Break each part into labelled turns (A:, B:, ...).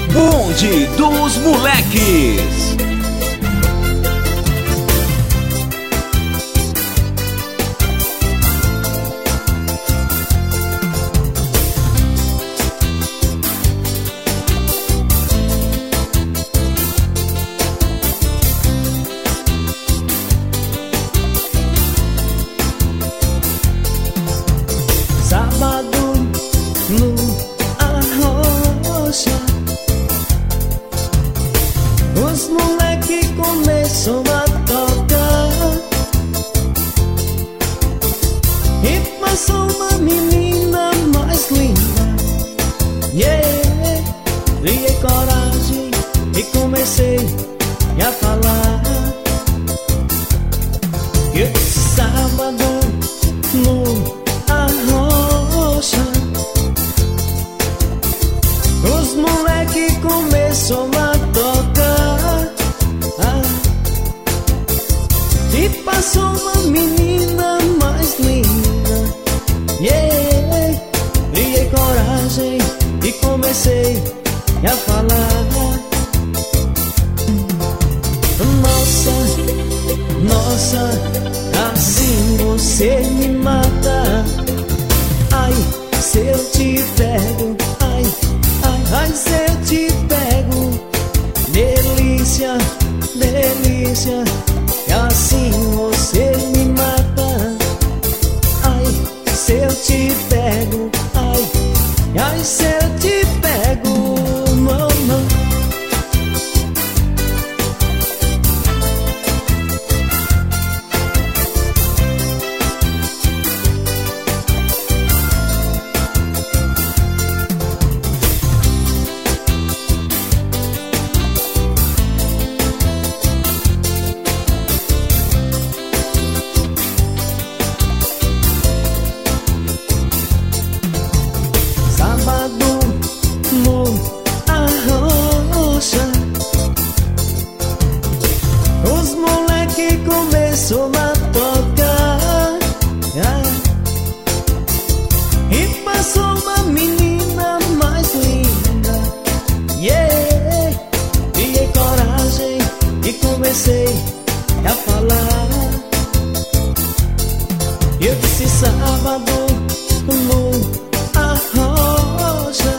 A: Bonde dos Moleques.
B: Sábado no Arrocha, os moleque começam a tocar e passou uma menina mais linda. Yeah, criei coragem e comecei a falar. E esse sábado no Arrocha, os moleque começam a tocar e passou uma menina mais linda. Yeah, criei coragem e comecei a falar. Nossa, nossa, assim você me mata. Ai, se eu te pego, ai, ai, ai, se eu te pego. Delícia, delícia, assim você me mata. Ai, se eu te pego, ai, ai, se eu te pego, mamãe. Sábado no Arrocha, os moleque começam a tocar e passou uma menina mais linda. Yeah, criei coragem e comecei a falar. Eu disse sábado no Arrocha,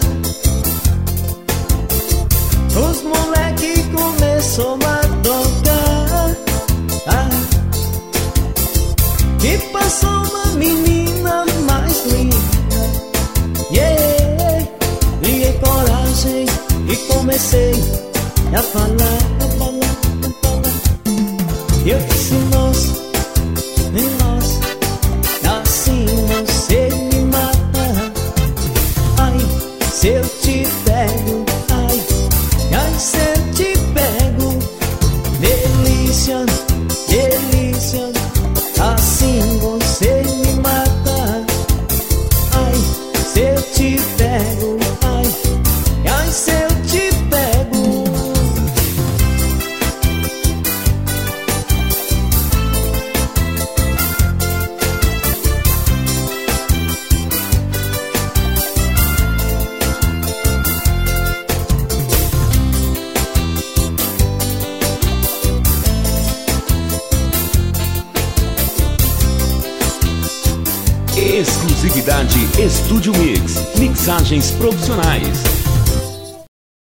B: os moleque começam a tocar e passou uma menina mais linda. Yeah, criei coragem e comecei a falar, a falar, a falar. Eu disse nossa, assim você me mata. Ai, se eu te pego, ai, ai, se eu te pego. Delícia, delícia, assim você me mata. Ai, se eu te pego, ai, ai, se eu te pego.
A: Exclusividade Estúdio Mix. Mixagens profissionais.